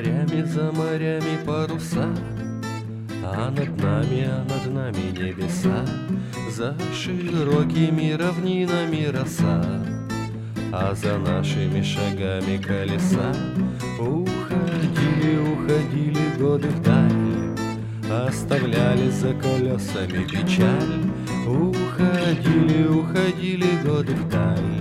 за морями паруса, а над нами небеса, за широкими равнинами роса, а за нашими шагами колеса. Уходили, уходили годы вдаль, оставляли за колесами печаль. Уходили, уходили годы вдаль.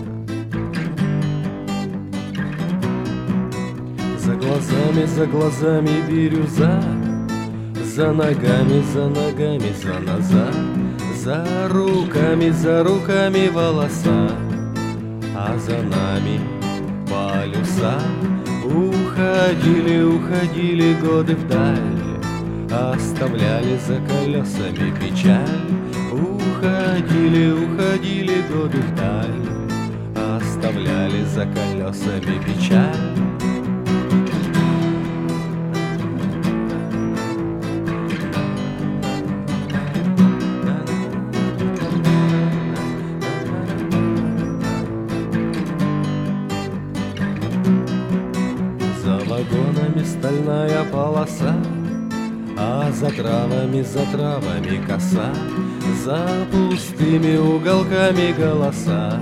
За глазами бирюза, за ногами, за назад, за руками волоса, а за нами полюса. Уходили, уходили годы вдаль, оставляли за колесами печаль. Уходили, уходили годы вдаль, оставляли за колесами печаль. Вагонами стальная полоса, а за травами коса, за пустыми уголками голоса.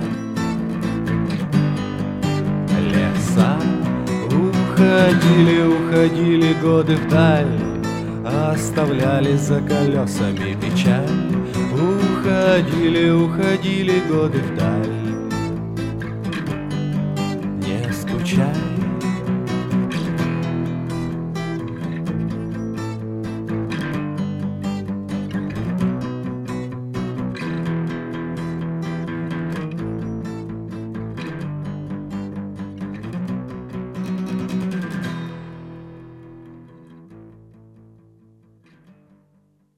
Леса. Уходили, уходили годы вдаль, оставляли за колесами печаль. Уходили, уходили годы вдаль. Не скучай.